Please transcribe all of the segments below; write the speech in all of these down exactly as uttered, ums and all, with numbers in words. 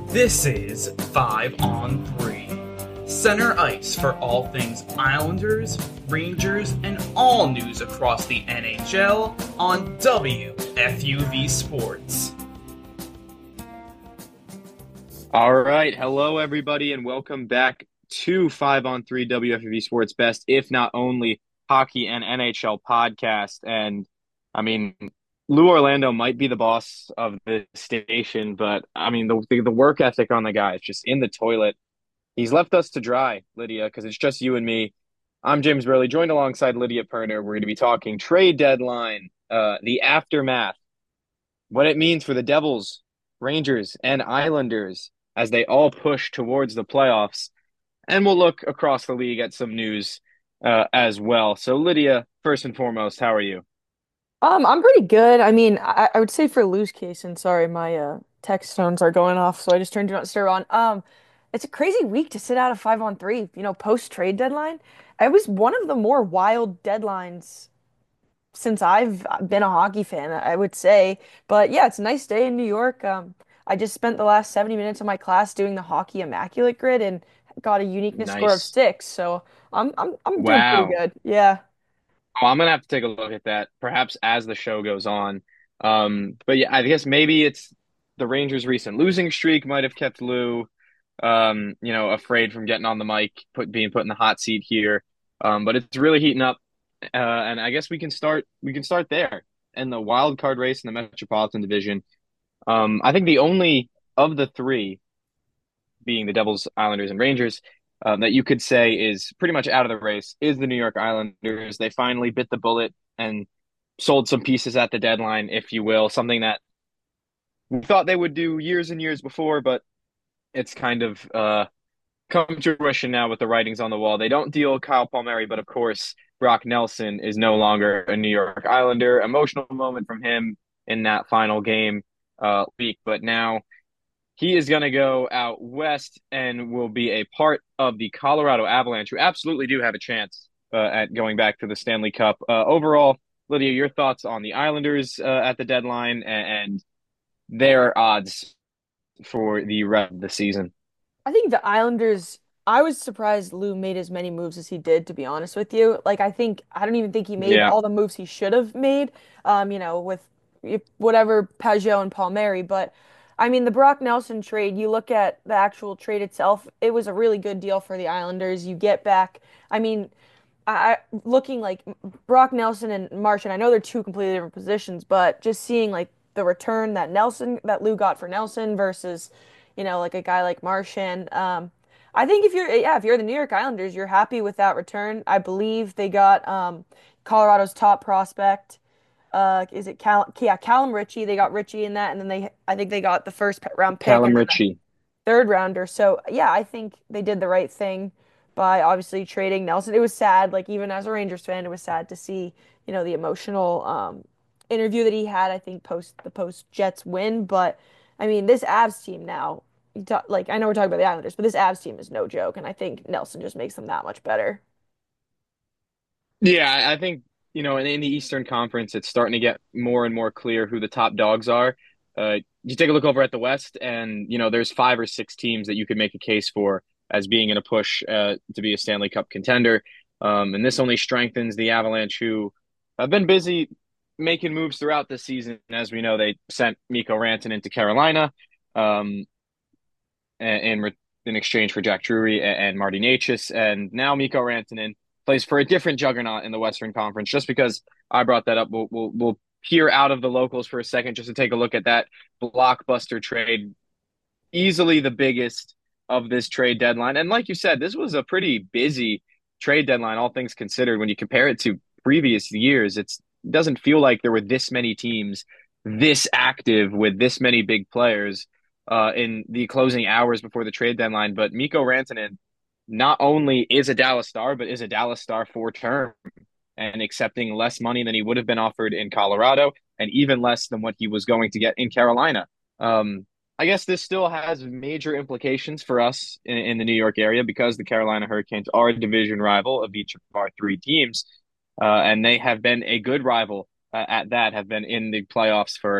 This is five on three. Center ice for all things Islanders, Rangers, and all news across the N H L on W F U V Sports. All right. Hello, everybody, and welcome back to five on three W F U V Sports Best, if not only hockey and N H L podcast. And I mean, Lou Orlando might be the boss of the station, but I mean, the, the, the work ethic on the guy is just in the toilet. He's left us to dry, Lydia, because it's just you and me. I'm James Burley, joined alongside Lydia Perner. We're going to be talking trade deadline, uh, the aftermath, what it means for the Devils, Rangers, and Islanders as they all push towards the playoffs. And we'll look across the league at some news uh, as well. So, Lydia, first and foremost, how are you? Um, I'm pretty good. I mean, I, I would say for Lou's case, and sorry, my uh text tones are going off, so I just turned Do Not Disturb on. Um, it's a crazy week to sit out of five on three, you know, post trade deadline. It was one of the more wild deadlines since I've been a hockey fan, I would say. But yeah, it's a nice day in New York. Um, I just spent the last seventy minutes of my class doing the hockey immaculate grid and got a uniqueness score of Nice. six. So I'm I'm I'm doing pretty Wow. good. Yeah. Oh, I'm gonna have to take a look at that, perhaps as the show goes on. Um, but yeah, I guess maybe it's the Rangers' recent losing streak might have kept Lou, um, you know, afraid from getting on the mic, put being put in the hot seat here. Um, but it's really heating up, uh, and I guess we can start we can start there in the wild card race in the Metropolitan Division. Um, I think the only of the three, being the Devils, Islanders, and Rangers, um, that you could say is pretty much out of the race is the New York Islanders. They finally bit the bullet and sold some pieces at the deadline, if you will, something that we thought they would do years and years before, but it's kind of uh, come to fruition now with the writings on the wall. They don't deal Kyle Palmieri, but of course, Brock Nelson is no longer a New York Islander. Emotional moment from him in that final game uh, week, but now he is going to go out west and will be a part of the Colorado Avalanche, who absolutely do have a chance uh, at going back to the Stanley Cup. Uh, overall, Lydia, your thoughts on the Islanders uh, at the deadline and, and their odds for the rest of the season? I think the Islanders, I was surprised Lou made as many moves as he did, to be honest with you. Like, I think, I don't even think he made Yeah, all the moves he should have made, um, you know, with if- whatever Pajot and Palmieri. But I mean, the Brock Nelson trade, you look at the actual trade itself, it was a really good deal for the Islanders. You get back, I mean, I looking like Brock Nelson and Martian, I know they're two completely different positions, but just seeing like the return that Nelson that Lou got for Nelson versus, you know, like a guy like Martian. Um, I think if you're yeah, if you're the New York Islanders, you're happy with that return. I believe they got um, Colorado's top prospect. Uh, is it Cal yeah, Callum Ritchie? They got Ritchie in that, and then they I think they got the first round pick Callum and then Ritchie. third rounder. So yeah, I think they did the right thing by obviously trading Nelson. It was sad, like even as a Rangers fan, it was sad to see, you know, the emotional um, interview that he had, I think, post the post Jets win. But I mean, this Avs team now, you talk- like I know we're talking about the Islanders, but this Avs team is no joke, and I think Nelson just makes them that much better. Yeah, I I think, you know, in, in the Eastern Conference, it's starting to get more and more clear who the top dogs are. Uh, you take a look over at the West, and, you know, there's five or six teams that you could make a case for as being in a push uh, to be a Stanley Cup contender. Um, and this only strengthens the Avalanche, who have been busy making moves throughout the season. As we know, they sent Mikko Rantanen to Carolina um, in, in exchange for Jack Drury and, and Marty Necas. And now Mikko Rantanen plays for a different juggernaut in the Western Conference. Just because I brought that up, we'll, we'll, we'll peer out of the locals for a second just to take a look at that blockbuster trade. Easily the biggest of this trade deadline. And like you said, this was a pretty busy trade deadline, all things considered. When you compare it to previous years, it's, it doesn't feel like there were this many teams this active with this many big players uh, in the closing hours before the trade deadline. But Mikko Rantanen not only is a Dallas Star, but is a Dallas Star for term and accepting less money than he would have been offered in Colorado and even less than what he was going to get in Carolina. Um, I guess this still has major implications for us in, in the New York area because the Carolina Hurricanes are a division rival of each of our three teams. Uh, and they have been a good rival uh, at that, have been in the playoffs for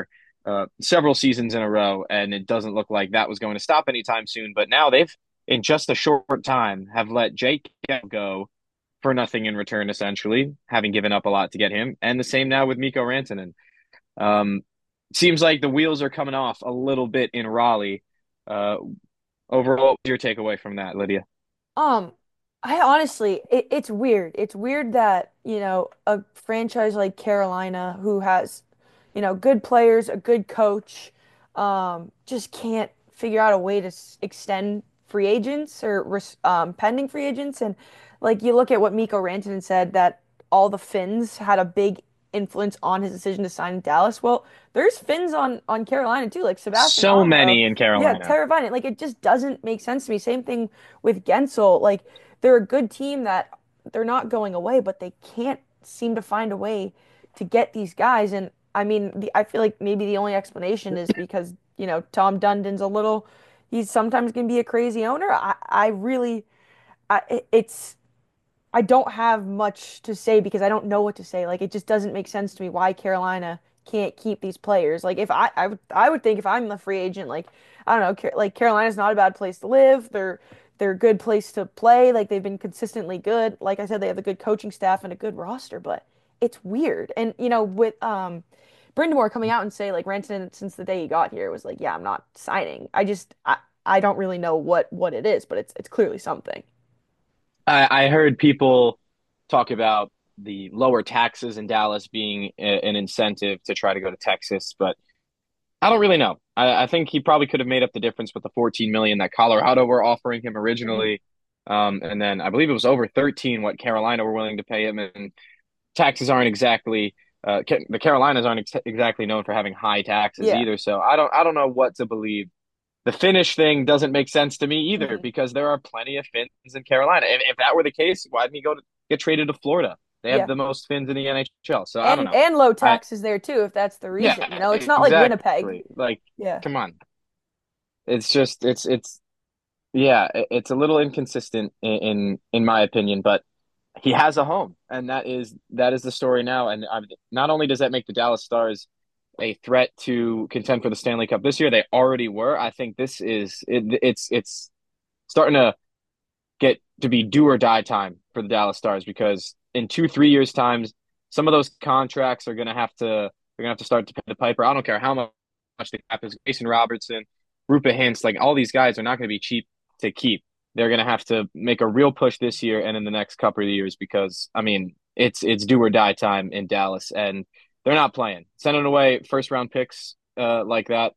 uh, several seasons in a row, and it doesn't look like that was going to stop anytime soon. But now they've, in just a short time, have let Jake go for nothing in return, essentially, having given up a lot to get him. And the same now with Mikko Rantanen. Um, seems like the wheels are coming off a little bit in Raleigh. Uh, Overall, what's your takeaway from that, Lydia? Um, I honestly, it, it's weird. It's weird that, you know, a franchise like Carolina who has, you know, good players, a good coach, um, just can't figure out a way to s extend free agents or res- um, pending free agents. And like you look at what Mikko Rantanen said that all the Finns had a big influence on his decision to sign in Dallas. Well, there's Finns on on Carolina too, like Sebastian So Aho. many in Yeah, Carolina. Tara Vinen. Like it just doesn't make sense to me. Same thing with Gensel. Like they're a good team that they're not going away, but they can't seem to find a way to get these guys. And I mean, the, I feel like maybe the only explanation is because, you know, Tom Dundon's a little, he's sometimes going to be a crazy owner. I, I really, I, it- it's, I don't have much to say because I don't know what to say. Like it just doesn't make sense to me why Carolina can't keep these players. Like if I I would I would think if I'm the free agent, like I don't know, Car- like Carolina's not a bad place to live. They're they're a good place to play. Like they've been consistently good. Like I said, they have a good coaching staff and a good roster, but it's weird. And you know, with um Brind'Amour coming out and say like Rantanen since the day he got here was like, yeah, I'm not signing. I just I I don't really know what what it is, but it's it's clearly something. I, I heard people talk about the lower taxes in Dallas being a, an incentive to try to go to Texas, but I don't really know. I, I think he probably could have made up the difference with the fourteen million that Colorado were offering him Mhm. originally. Um, and then I believe it was over thirteen what Carolina were willing to pay him. And taxes aren't exactly uh, the Carolinas aren't ex exactly known for having high taxes Yeah. either. So I don't I don't know what to believe. The Finnish thing doesn't make sense to me either Mhm. because there are plenty of Finns in Carolina. If, if that were the case, why didn't he go to get traded to Florida? They have Yeah. the most Finns in the N H L. So I don't And know. and low I taxes there too, if that's the Yeah, reason. You know, it's not like Winnipeg. exactly. Like, Yeah. come on. It's just it's it's yeah, it's a little inconsistent in in, in my opinion, but he has a home, and that is that is the story now. And I not only does that make the Dallas Stars a threat to contend for the Stanley Cup this year, they already were. I think this is it, it's it's starting to get to be do or die time for the Dallas Stars because in two three years times, some of those contracts are gonna have to they're gonna have to start to pay the piper. I don't care how much the cap is. Jason Robertson, Rupa Hintz, like all these guys are not going to be cheap to keep. They're going to have to make a real push this year and in the next couple of years because I mean it's it's do or die time in Dallas and they're not playing. Sending away first round picks uh, like that,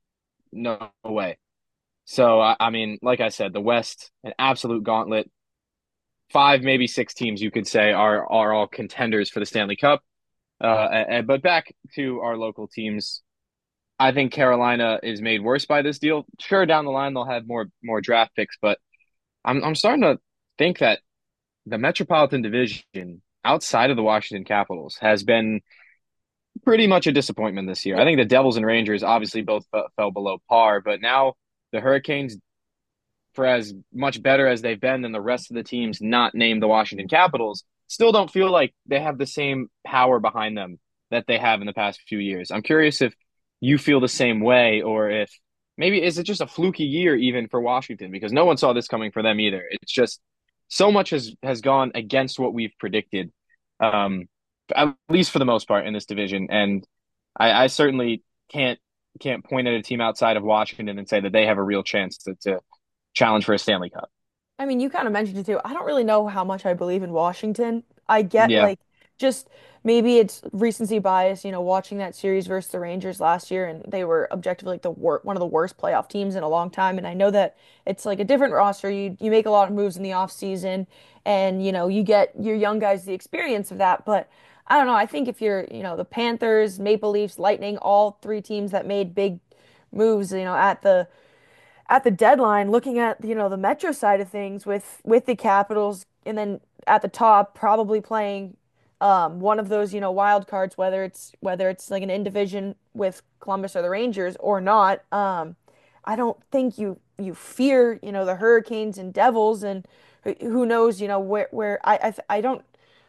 no way. So I, I mean, like I said, the West, an absolute gauntlet. Five, maybe six teams you could say are are all contenders for the Stanley Cup. Uh, and, but back to our local teams, I think Carolina is made worse by this deal. Sure, down the line they'll have more more draft picks, but I'm I'm starting to think that the Metropolitan Division outside of the Washington Capitals has been pretty much a disappointment this year. I Yeah. think the Devils and Rangers obviously both fell below par, but now the Hurricanes, for as much better as they've been than the rest of the teams not named the Washington Capitals, still don't feel like they have the same power behind them that they have in the past few years. I'm curious if you feel the same way or if maybe is it just a fluky year even for Washington because no one saw this coming for them either. It's just so much has has gone against what we've predicted, um, at least for the most part in this division. And I, I certainly can't can't point at a team outside of Washington and say that they have a real chance to, to challenge for a Stanley Cup. I mean, you kind of mentioned it too. I don't really know how much I believe in Washington. I get Yeah. like just maybe it's recency bias, you know, watching that series versus the Rangers last year, and they were objectively like the wor one of the worst playoff teams in a long time. And I know that it's like a different roster. You you make a lot of moves in the off season, and you know you get your young guys the experience of that. But I don't know. I think if you're, you know, the Panthers, Maple Leafs, Lightning, all three teams that made big moves, you know, at the at the deadline, looking at, you know, the Metro side of things with with the Capitals, and then at the top probably playing um, one of those, you know, wild cards, whether it's whether it's like an in division with Columbus or the Rangers or not. Um, I don't think you you fear, you know, the Hurricanes and Devils, and who who knows, you know, where where I I, I don't.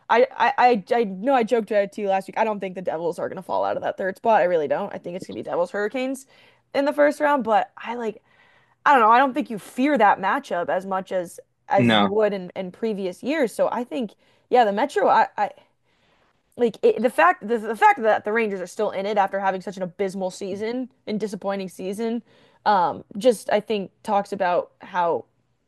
I, I, I, I know I joked about it to you last week. I don't think the Devils are going to fall out of that third spot. I really don't. I think it's going to be Devils Hurricanes in the first round, but I like I don't know. I don't think you fear that matchup as much as as you No. would in, in previous years. So I think, yeah, the Metro, I, I like it, the fact the, the fact that the Rangers are still in it after having such an abysmal season and disappointing season, um, just I think talks about how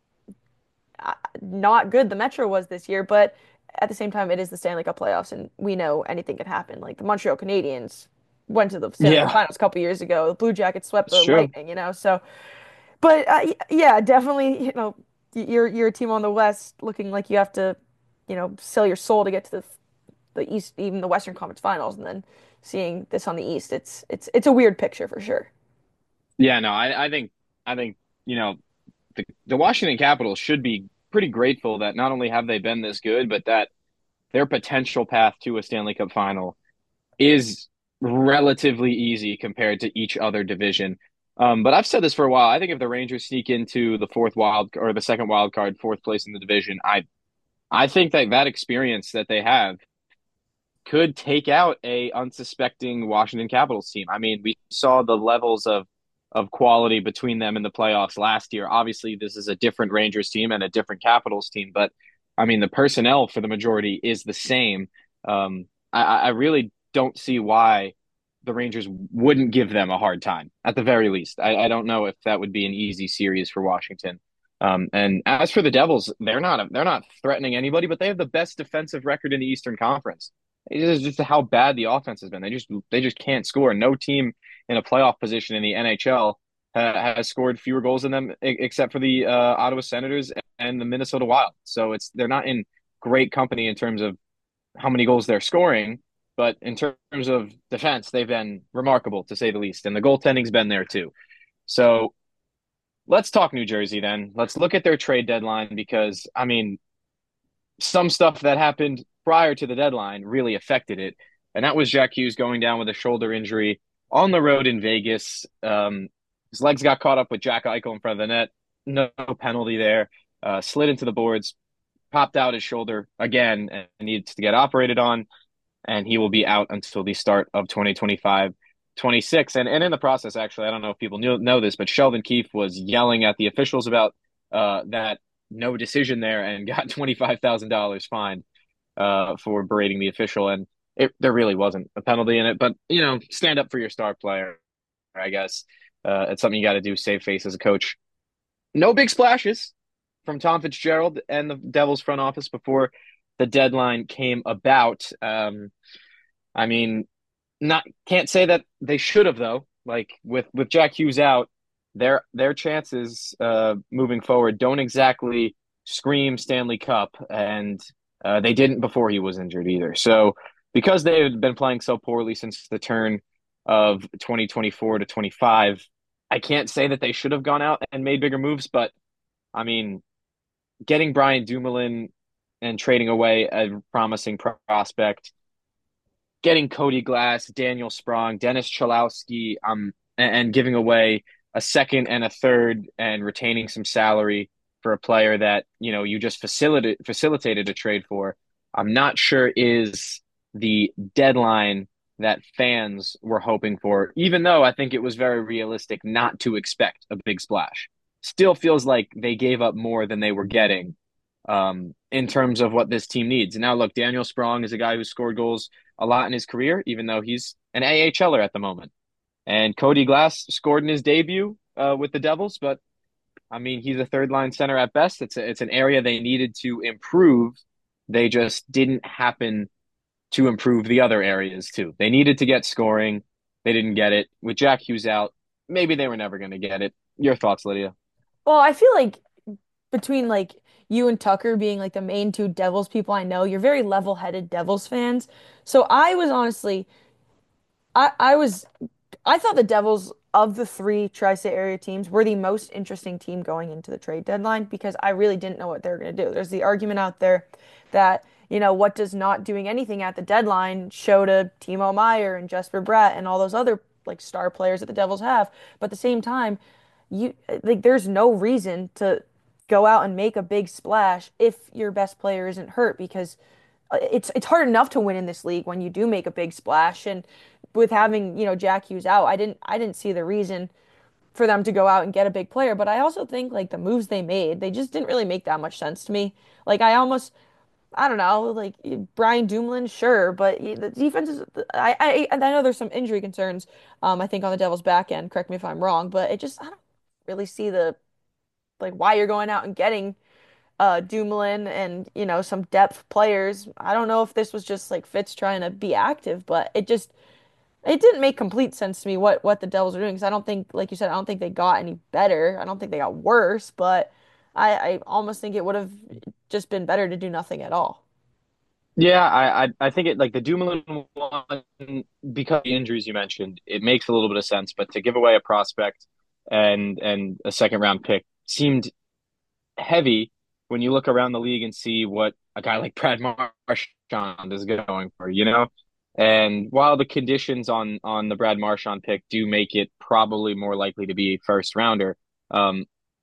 uh, not good the Metro was this year. But at the same time, it is the Stanley Cup playoffs, and we know anything can happen. Like the Montreal Canadiens went to the Stanley Cup Yeah, Finals a couple years ago. The Blue Jackets swept it's the true. Lightning, you know. So. But uh, yeah, definitely, you know, you're you're a team on the West looking like you have to, you know, sell your soul to get to the the East, even the Western Conference Finals, and then seeing this on the East, it's it's it's a weird picture for sure. Yeah, no, I, I think I think, you know, the, the Washington Capitals should be pretty grateful that not only have they been this good, but that their potential path to a Stanley Cup final is relatively easy compared to each other division. Um, but I've said this for a while. I think if the Rangers sneak into the fourth wild or the second wild card, fourth place in the division, I I think that that experience that they have could take out a unsuspecting Washington Capitals team. I mean, we saw the levels of of quality between them in the playoffs last year. Obviously, this is a different Rangers team and a different Capitals team, but I mean, the personnel for the majority is the same. Um, I, I really don't see why the Rangers wouldn't give them a hard time at the very least. I, I don't know if that would be an easy series for Washington. Um, and as for the Devils, they're not they're not threatening anybody, but they have the best defensive record in the Eastern Conference. It is just how bad the offense has been. They just they just can't score. No team in a playoff position in the N H L uh, has scored fewer goals than them, except for the uh, Ottawa Senators and the Minnesota Wild. So it's they're not in great company in terms of how many goals they're scoring, but in terms of defense, they've been remarkable to say the least, and the goaltending's been there too. So let's talk New Jersey then. Let's look at their trade deadline because I mean some stuff that happened prior to the deadline really affected it. And that was Jack Hughes going down with a shoulder injury on the road in Vegas. Um, his legs got caught up with Jack Eichel in front of the net. No penalty there. Uh, slid into the boards, popped out his shoulder again, and needs to get operated on. And he will be out until the start of twenty twenty-five twenty-six. And, and in the process, actually, I don't know if people knew, know this, but Sheldon Keefe was yelling at the officials about uh, that no decision there and got twenty-five thousand dollars fined uh, for berating the official. And it, there really wasn't a penalty in it. But, you know, stand up for your star player, I guess. Uh, it's something you got to do, save face as a coach. No big splashes from Tom Fitzgerald and the Devils front office before the deadline came about. Um, I mean, not can't say that they should have though. Like with with Jack Hughes out, their their chances uh, moving forward don't exactly scream Stanley Cup, and uh, they didn't before he was injured either. So because they had been playing so poorly since the turn of twenty twenty-four to twenty-five, I can't say that they should have gone out and made bigger moves. But I mean, getting Brian Dumoulin and trading away a promising prospect, getting Cody Glass, Daniel Sprong, Dennis Cholowski, um, and, and giving away a second and a third and retaining some salary for a player that, you know, you just facilitated facilitated a trade for, I'm not sure is the deadline that fans were hoping for, even though I think it was very realistic not to expect a big splash. Still feels like they gave up more than they were getting um, in terms of what this team needs. And now, look, Daniel Sprong is a guy who scored goals a lot in his career, even though he's an AHLer at the moment. And Cody Glass scored in his debut uh, with the Devils, but I mean, he's a third line center at best. It's a, it's an area they needed to improve. They just didn't happen to improve the other areas too. They needed to get scoring. They didn't get it. With Jack Hughes out, maybe they were never going to get it. Your thoughts, Lydia? Well, I feel like between like you and Tucker being like the main two Devils people I know, you're very level-headed Devils fans. So I was honestly, I I was I thought the Devils of the three Tri-State area teams were the most interesting team going into the trade deadline because I really didn't know what they were going to do. There's the argument out there that, you know, what does not doing anything at the deadline show to Timo Meier and Jesper Bratt and all those other like star players that the Devils have. But at the same time, you like there's no reason to go out and make a big splash if your best player isn't hurt because it's it's hard enough to win in this league when you do make a big splash. And with having, you know, Jack Hughes out, I didn't I didn't see the reason for them to go out and get a big player. But I also think like the moves they made, they just didn't really make that much sense to me. Like I almost I don't know, like Brian Dumoulin, sure, but the defense is. I I I know there's some injury concerns. Um, I think on the Devils' back end. Correct me if I'm wrong, but it just I don't really see the like why you're going out and getting uh Dumoulin and you know some depth players. I don't know if this was just like Fitz trying to be active, but it just it didn't make complete sense to me what what the Devils are doing because I don't think, like you said, I don't think they got any better. I don't think they got worse, but I I almost think it would have just been better to do nothing at all. Yeah, I, I I think it like the Dumoulin one because of the injuries you mentioned, it makes a little bit of sense. But to give away a prospect and and a second round pick seemed heavy when you look around the league and see what a guy like Brad Marchand is going for, you know? And while the conditions on on the Brad Marchand pick do make it probably more likely to be a first rounder, um,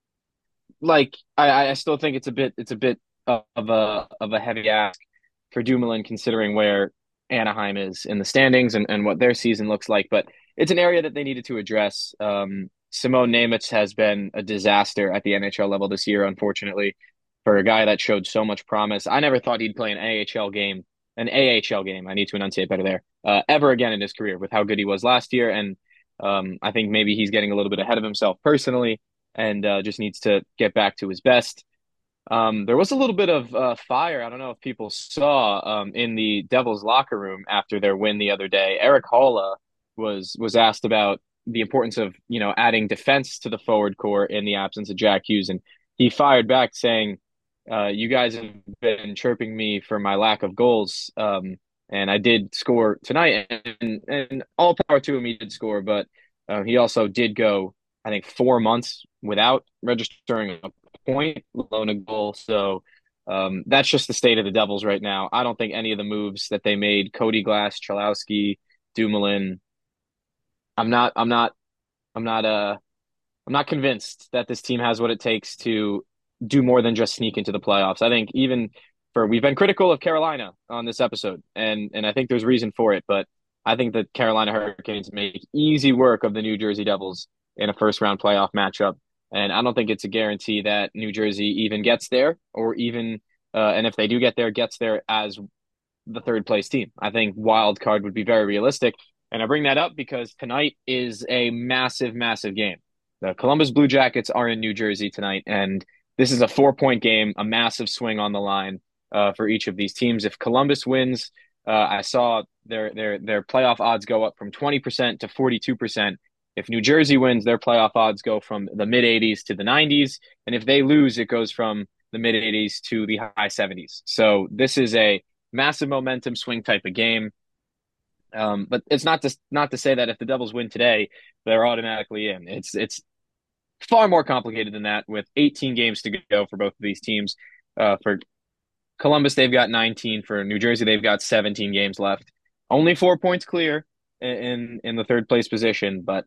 like I, I still think it's a bit it's a bit of a of a heavy ask for Dumoulin considering where Anaheim is in the standings and, and what their season looks like. But it's an area that they needed to address. Um, Simone Nemec has been a disaster at the N H L level this year, unfortunately, for a guy that showed so much promise. I never thought he'd play an A H L game, an A H L game. I need to enunciate better there, uh, ever again in his career with how good he was last year. And um, I think maybe he's getting a little bit ahead of himself personally and uh, just needs to get back to his best. Um, there was a little bit of uh, fire. I don't know if people saw um, in the Devils locker room after their win the other day. Eric Holla was was asked about the importance of you know adding defense to the forward core in the absence of Jack Hughes, and he fired back saying, uh, "You guys have been chirping me for my lack of goals, um, and I did score tonight, and, and all power to him. He did score, but uh, he also did go, I think, four months without registering a point, alone a goal. So um, that's just the state of the Devils right now. I don't think any of the moves that they made, Cody Glass, Chalowski, Dumoulin, I'm not, I'm not, I'm not, uh, I'm not convinced that this team has what it takes to do more than just sneak into the playoffs. I think even for we've been critical of Carolina on this episode, and and I think there's reason for it, but I think that Carolina Hurricanes make easy work of the New Jersey Devils in a first round playoff matchup. And I don't think it's a guarantee that New Jersey even gets there, or even, uh, and if they do get there, gets there as the third place team. I think wild card would be very realistic. And I bring that up because tonight is a massive, massive game. The Columbus Blue Jackets are in New Jersey tonight, and this is a four point game, a massive swing on the line uh, for each of these teams. If Columbus wins, uh, I saw their their their playoff odds go up from twenty percent to forty-two percent. If New Jersey wins, their playoff odds go from the mid eighties to the nineties. And if they lose, it goes from the mid eighties to the high seventies. So this is a massive momentum swing type of game. Um, but it's not to not to say that if the Devils win today, they're automatically in. It's it's far more complicated than that. With eighteen games to go for both of these teams, uh, for Columbus they've got nineteen. For New Jersey they've got seventeen games left. Only four points clear in in the third place position, but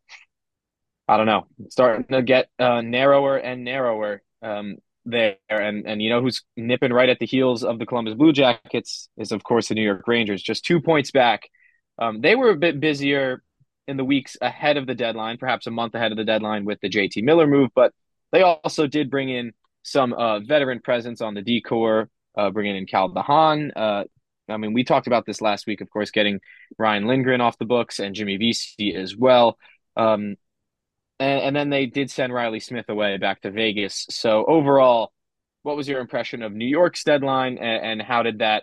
I don't know. It's starting to get uh, narrower and narrower um, there, and and you know who's nipping right at the heels of the Columbus Blue Jackets is of course the New York Rangers, just two points back. Um, they were a bit busier in the weeks ahead of the deadline, perhaps a month ahead of the deadline with the J T Miller move, but they also did bring in some uh, veteran presence on the D-core, uh, bringing in Cal Dahan. Uh, I mean, we talked about this last week, of course, getting Ryan Lindgren off the books and Jimmy Vesey as well. Um, and, and then they did send Riley Smith away back to Vegas. So overall, what was your impression of New York's deadline, and, and how did that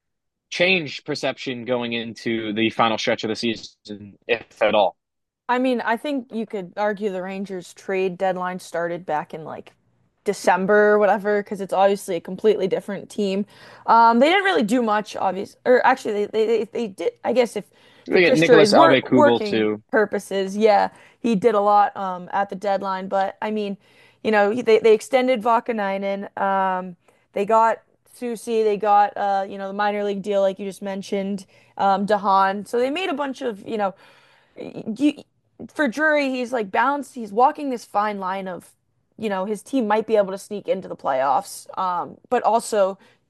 change perception going into the final stretch of the season, if at all? I mean, I think you could argue the Rangers trade deadline started back in like December or whatever, because it's obviously a completely different team. Um, they didn't really do much, obvious, or actually, they, they they they did. I guess if for We get Chris Nicholas Drury's work Aube-Kubel working too. purposes, yeah, he did a lot um at the deadline. But I mean, you know, they they extended Vakanainen. Um, they got Susie. They got uh, you know, the minor league deal like you just mentioned. Um, Dahan. So they made a bunch of you know you, for Drury, he's like balanced. He's walking this fine line of, you know, his team might be able to sneak into the playoffs, um, but also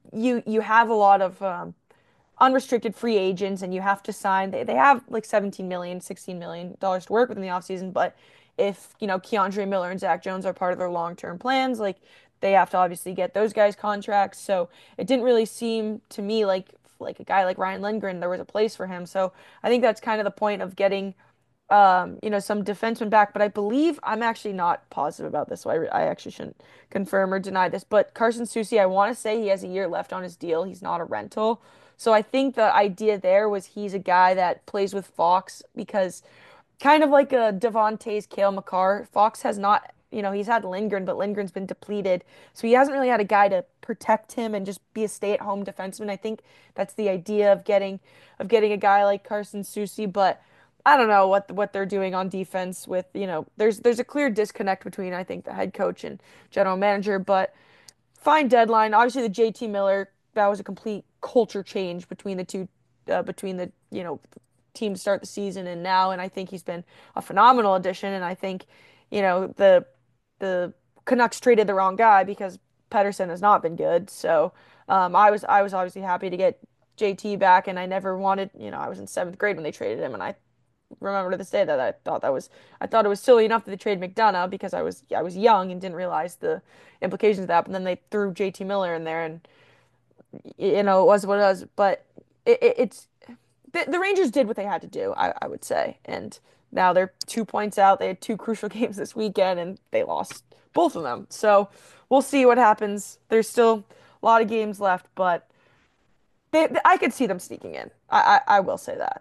you you have a lot of um, unrestricted free agents and you have to sign they, they have like seventeen million, sixteen million dollars to work with in the offseason, but if, you know, Keandre Miller and Zach Jones are part of their long-term plans, like they have to obviously get those guys contracts. So it didn't really seem to me like like a guy like Ryan Lindgren, there was a place for him. So I think that's kind of the point of getting um, you know, some defensemen back, but I believe I'm actually not positive about this, so I, I actually shouldn't confirm or deny this. But Carson Soucy, I want to say he has a year left on his deal. He's not a rental. So I think the idea there was he's a guy that plays with Fox because kind of like a Devontae's Cale Makar. Fox has not, you know, he's had Lindgren, but Lindgren's been depleted. So he hasn't really had a guy to protect him and just be a stay-at-home defenseman. I think that's the idea of getting of getting a guy like Carson Soucy, but I don't know what what they're doing on defense with, you know, there's there's a clear disconnect between I think the head coach and general manager, but fine deadline. Obviously the J T Miller, that was a complete culture change between the two uh, between the, you know, team to start the season and now, and I think he's been a phenomenal addition. And I think, you know, the the Canucks traded the wrong guy because Pedersen has not been good. So um, I was I was obviously happy to get J T back, and I never wanted, you know, I was in seventh grade when they traded him, and I remember to this day that I thought that was I thought it was silly enough that they traded McDonough because I was I was young and didn't realize the implications of that. But then they threw J T Miller in there, and you know it was what it was. But it, it, it's the, the Rangers did what they had to do, I, I would say. And now they're two points out. They had two crucial games this weekend, and they lost both of them. So we'll see what happens. There's still a lot of games left, but they, I could see them sneaking in. I, I, I will say that.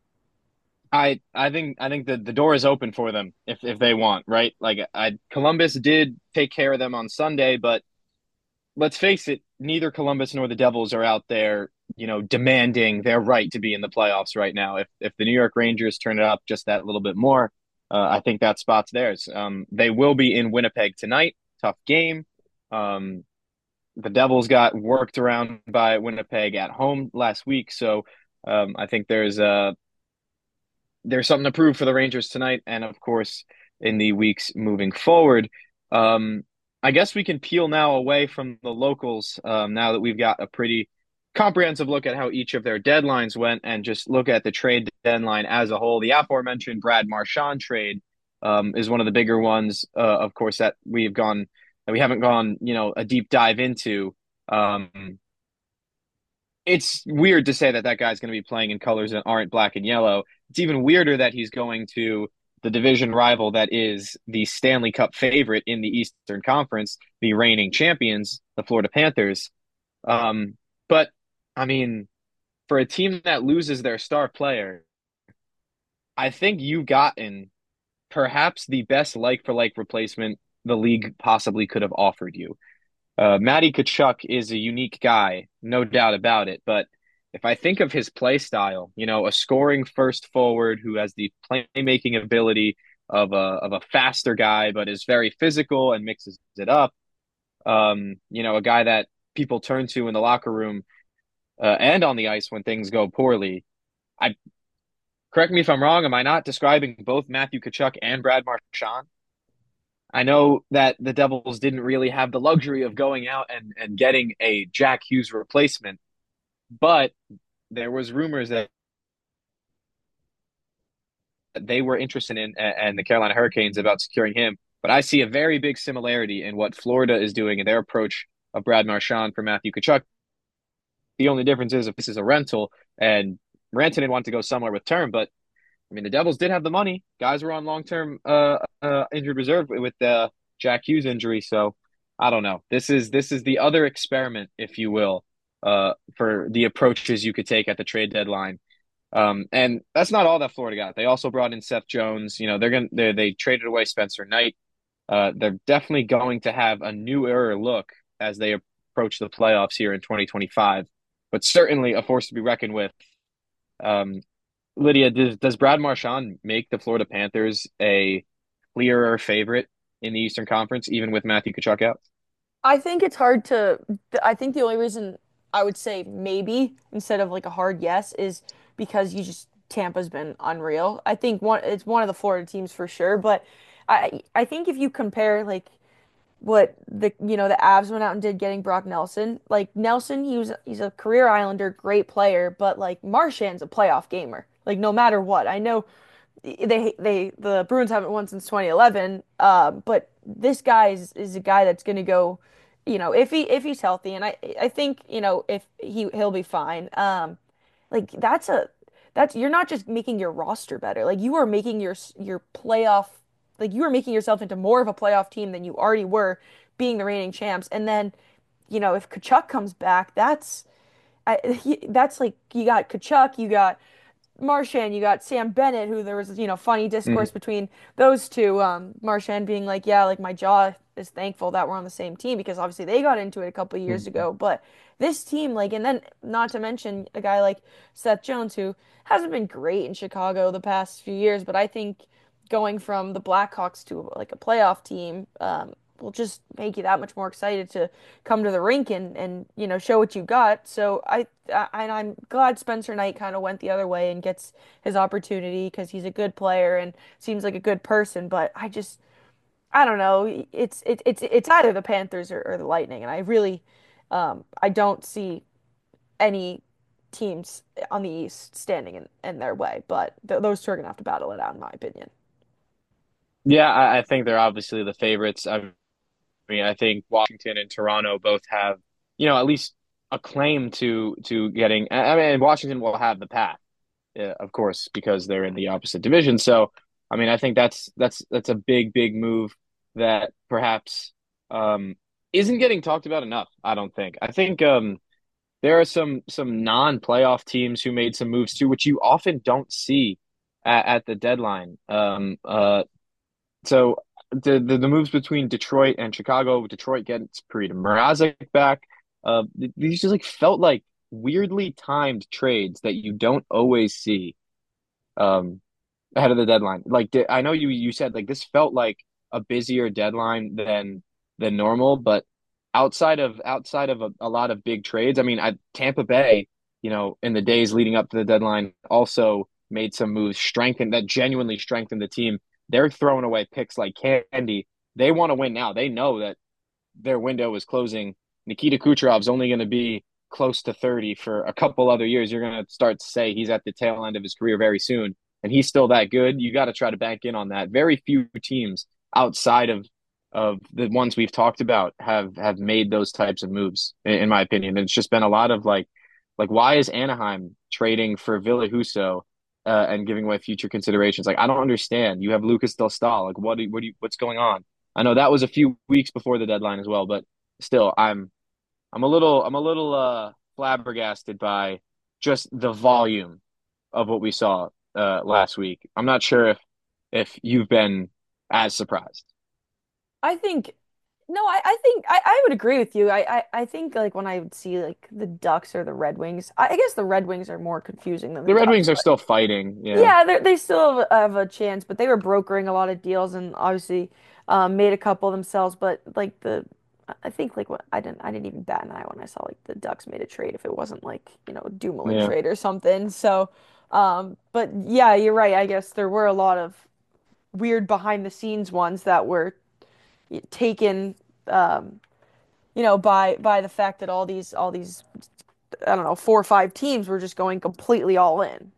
I I think I think that the door is open for them if if they want, right? Like I Columbus did take care of them on Sunday, but let's face it, neither Columbus nor the Devils are out there, you know, demanding their right to be in the playoffs right now. If if the New York Rangers turn it up just that little bit more, uh, I think that spot's theirs. Um, they will be in Winnipeg tonight. Tough game. Um, the Devils got worked around by Winnipeg at home last week, so um, I think there's uh there's something to prove for the Rangers tonight, and of course in the weeks moving forward. Um, I guess we can peel now away from the locals um, now that we've got a pretty comprehensive look at how each of their deadlines went, and just look at the trade deadline as a whole. The aforementioned Brad Marchand trade um, is one of the bigger ones, uh, of course, that we've gone that we haven't gone, you know, a deep dive into. Um, it's weird to say that that guy's going to be playing in colors that aren't black and yellow. It's even weirder that he's going to the division rival that is the Stanley Cup favorite in the Eastern Conference, the reigning champions, the Florida Panthers. Um, but I mean, for a team that loses their star player, I think you've gotten perhaps the best like for like replacement the league possibly could have offered you. Uh, Matty Tkachuk is a unique guy, no doubt about it. But if I think of his play style, you know, a scoring first forward who has the playmaking ability of a of a faster guy, but is very physical and mixes it up. Um, you know, a guy that people turn to in the locker room uh, and on the ice when things go poorly. I correct me if I'm wrong. Am I not describing both Matthew Tkachuk and Brad Marchand? I know that the Devils didn't really have the luxury of going out and, and getting a Jack Hughes replacement, but there was rumors that they were interested in and the Carolina Hurricanes about securing him. But I see a very big similarity in what Florida is doing in their approach of Brad Marchand for Matthew Tkachuk. The only difference is if this is a rental and Rantanen wanted to go somewhere with term, but I mean, the Devils did have the money. Guys were on long-term uh, uh, injured reserve with the uh, Jack Hughes injury, so I don't know. This is this is the other experiment, if you will, uh, for the approaches you could take at the trade deadline. Um, and that's not all that Florida got. They also brought in Seth Jones. You know, they're gonna they they traded away Spencer Knight. Uh, they're definitely going to have a newer look as they approach the playoffs here in twenty twenty-five. But certainly a force to be reckoned with. Um, Lydia, does, does Brad Marchand make the Florida Panthers a clearer favorite in the Eastern Conference, even with Matthew Tkachuk out? I think it's hard to. I think the only reason I would say maybe instead of like a hard yes is because you just Tampa's been unreal. I think one it's one of the Florida teams for sure, but I I think if you compare like what the you know the Avs went out and did getting Brock Nelson. Like Nelson, he was he's a career Islander, great player, but like Marchand's a playoff gamer. Like no matter what. I know they they the Bruins haven't won since twenty eleven, um, but this guy is, is a guy that's going to go, you know, if he if he's healthy, and I I think you know if he he'll be fine. Um, like that's a that's you're not just making your roster better. Like you are making your your playoff like you are making yourself into more of a playoff team than you already were being the reigning champs. And then, you know, if Kachuk comes back, that's I, he, that's like you got Kachuk, you got Marchand, you got Sam Bennett, who there was, you know, funny Mhm. discourse between those two. Um, Marchand being like, yeah, like my jaw is thankful that we're on the same team because obviously they got into it a couple of years Mhm. ago. But this team, like, and then not to mention a guy like Seth Jones, who hasn't been great in Chicago the past few years, but I think going from the Blackhawks to like a playoff team, um, will just make you that much more excited to come to the rink and and you know show what you got. So I, I and I'm glad Spencer Knight kind of went the other way and gets his opportunity because he's a good player and seems like a good person. But I just I don't know. It's it, it's it's either the Panthers or, or the Lightning, and I really um I don't see any teams on the East standing in, in their way. But th those two are gonna have to battle it out, in my opinion. Yeah, I, I think they're obviously the favorites. I mean, I think Washington and Toronto both have, you know, at least a claim to to getting. I mean, Washington will have the path, uh, of course, because they're in the opposite division. So, I mean, I think that's that's that's a big, big move that perhaps um, isn't getting talked about enough. I don't think. I think um, there are some some non-playoff teams who made some moves too, which you often don't see at, at the deadline. Um, uh, so the, the the moves between Detroit and Chicago, Detroit gets Parita Mrazek back. Uh, these just like felt like weirdly timed trades that you don't always see um ahead of the deadline. Like I know you you said like this felt like a busier deadline than than normal, but outside of outside of a, a lot of big trades, I mean, I, Tampa Bay, you know, in the days leading up to the deadline, also made some moves, strengthened that genuinely strengthened the team. They're throwing away picks like candy. They want to win now. They know that their window is closing. Nikita Kucherov's only going to be close to thirty for a couple other years. You're going to start to say he's at the tail end of his career very soon, and he's still that good. You got to try to bank in on that. Very few teams outside of of the ones we've talked about have have made those types of moves, in, in my opinion. And it's just been a lot of like, like why is Anaheim trading for Ville Husso uh, and giving away future considerations? Like I don't understand. You have Lucas Del Stal. Like what? Do, what do you, what's going on? I know that was a few weeks before the deadline as well, but still, I'm I'm a little I'm a little uh flabbergasted by just the volume of what we saw uh last week. I'm not sure if if you've been as surprised. I think no, I, I think I, I would agree with you. I, I, I think like when I would see like the Ducks or the Red Wings, I, I guess the Red Wings are more confusing than the The Red Ducks, Wings are but still fighting. Yeah. yeah, they they still have a, have a chance, but they were brokering a lot of deals and obviously um, made a couple themselves. But like the, I think like what I didn't I didn't even bat an eye when I saw like the Ducks made a trade if it wasn't like you know a Dumoulin Yeah. trade or something. So, um, but yeah, you're right. I guess there were a lot of weird behind the scenes ones that were taken, um, you know, by by the fact that all these all these I don't know four or five teams were just going completely all in.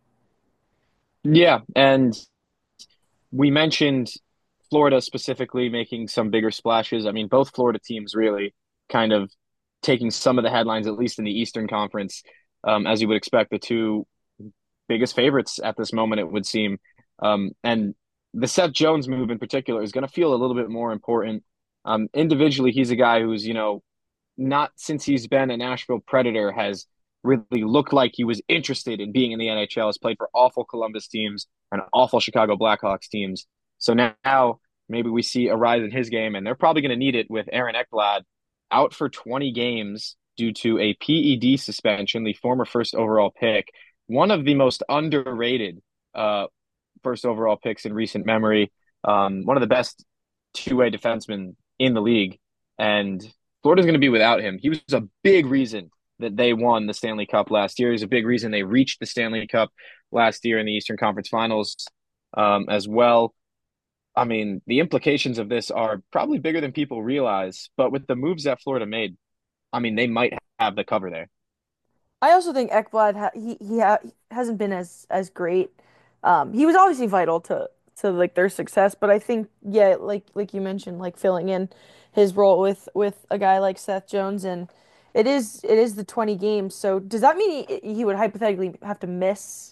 Yeah, and we mentioned Florida specifically making some bigger splashes. I mean, both Florida teams really kind of taking some of the headlines, at least in the Eastern Conference, um, as you would expect, the two biggest favorites at this moment, it would seem. Um, and the Seth Jones move in particular is going to feel a little bit more important. Um, individually, he's a guy who's, you know, not since he's been a Nashville Predator has really looked like he was interested in being in the N H L. Has played for awful Columbus teams and awful Chicago Blackhawks teams. So now maybe we see a rise in his game, and they're probably going to need it with Aaron Ekblad out for twenty games due to a P E D suspension, the former first overall pick, one of the most underrated uh, first overall picks in recent memory, um, one of the best two-way defensemen in the league. And Florida's going to be without him. He was a big reason that they won the Stanley Cup last year. He's a big reason they reached the Stanley Cup last year in the Eastern Conference Finals um, as well. I mean, the implications of this are probably bigger than people realize. But with the moves that Florida made, I mean, they might have the cover there. I also think Ekblad ha he he ha hasn't been as as great. Um, he was obviously vital to to like their success, but I think yeah, like like you mentioned, like filling in his role with with a guy like Seth Jones, and it is it is the twenty games. So does that mean he, he would hypothetically have to miss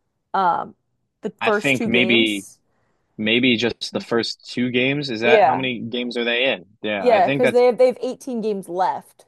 um the I first think two maybe games? maybe just the first two games. Is that how Yeah, many games are they in? Yeah, I yeah, think because that's they have they have eighteen games left.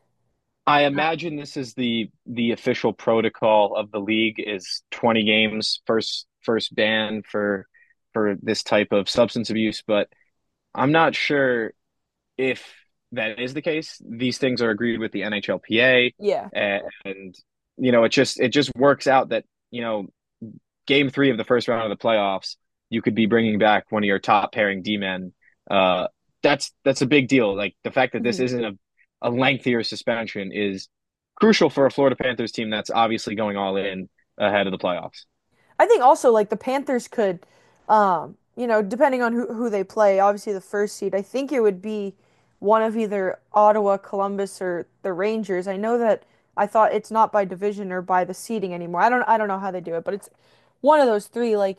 I Uh, imagine this is the the official protocol of the league is twenty games first first ban for for this type of substance abuse, but I'm not sure if that is the case. These things are agreed with the N H L P A, yeah. and, and you know it just it just works out that you know game three of the first round of the playoffs you could be bringing back one of your top pairing D men. Uh, that's that's a big deal. Like the fact that this Mhm. isn't a, a lengthier suspension is crucial for a Florida Panthers team that's obviously going all in ahead of the playoffs. I think also like the Panthers could, um, you know, depending on who who they play, obviously the first seed, I think it would be one of either Ottawa, Columbus, or the Rangers. I know that I thought it's not by division or by the seeding anymore. I don't I don't know how they do it, but it's one of those three. Like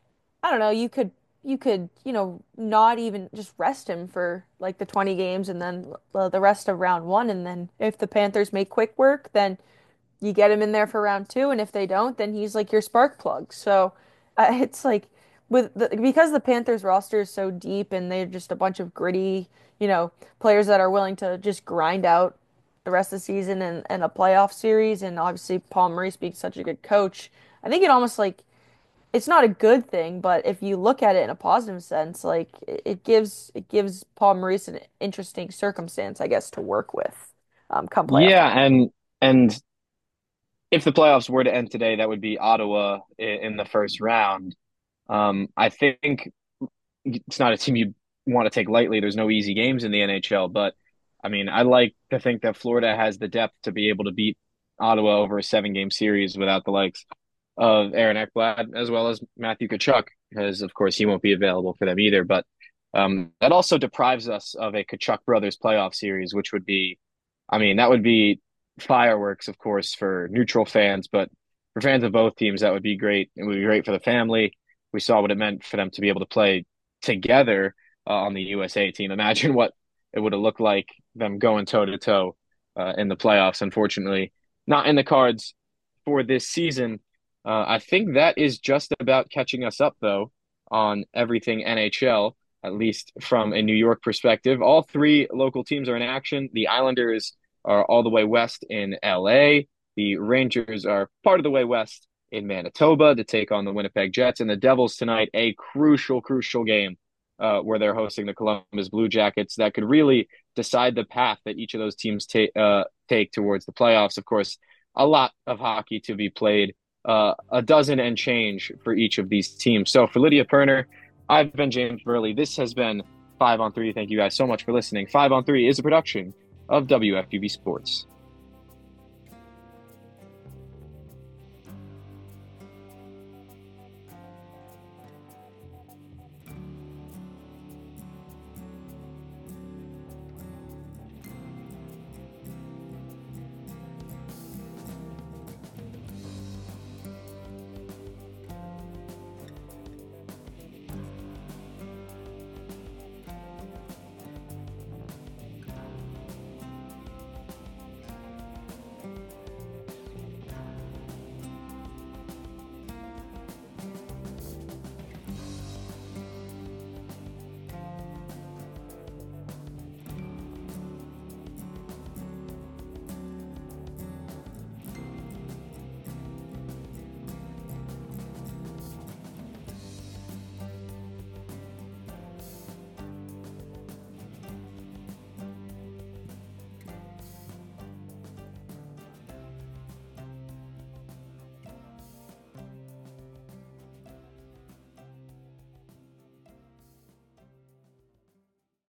I don't know, you could you could, you know, not even just rest him for like the twenty games and then the the rest of round one, and then if the Panthers make quick work, then you get him in there for round two, and if they don't, then he's like your spark plug. So uh, it's like with the, because the Panthers roster is so deep and they're just a bunch of gritty, you know, players that are willing to just grind out the rest of the season and, and a playoff series. And obviously, Paul Maurice being such a good coach, I think it almost like it's not a good thing, but if you look at it in a positive sense, like it, it gives it gives Paul Maurice an interesting circumstance, I guess, to work with um, come playoff Yeah, time. and and if the playoffs were to end today, that would be Ottawa in, in the first round. Um, I think it's not a team you want to take lightly. There's no easy games in the N H L, but I mean, I like to think that Florida has the depth to be able to beat Ottawa over a seven game series without the likes of Aaron Ekblad as well as Matthew Tkachuk, because of course he won't be available for them either. But um, that also deprives us of a Tkachuk brothers playoff series, which would be, I mean, that would be fireworks, of course, for neutral fans, but for fans of both teams, that would be great. It would be great for the family. We saw what it meant for them to be able to play together uh, on the U S A team. Imagine what it would have looked like them going toe to toe in the playoffs. Unfortunately, not in the cards for this season. Uh, I think that is just about catching us up, though, on everything N H L, at least from a New York perspective. All three local teams are in action. The Islanders are all the way west in L A. The Rangers are part of the way west in Manitoba to take on the Winnipeg Jets. And the Devils tonight, a crucial, crucial game uh, where they're hosting the Columbus Blue Jackets that could really decide the path that each of those teams ta- uh, take towards the playoffs. Of course, a lot of hockey to be played, uh, a dozen and change for each of these teams. So for Lydia Perner, I've been James Burley. This has been Five on Three. Thank you guys so much for listening. Five on Three is a production of W F U V Sports.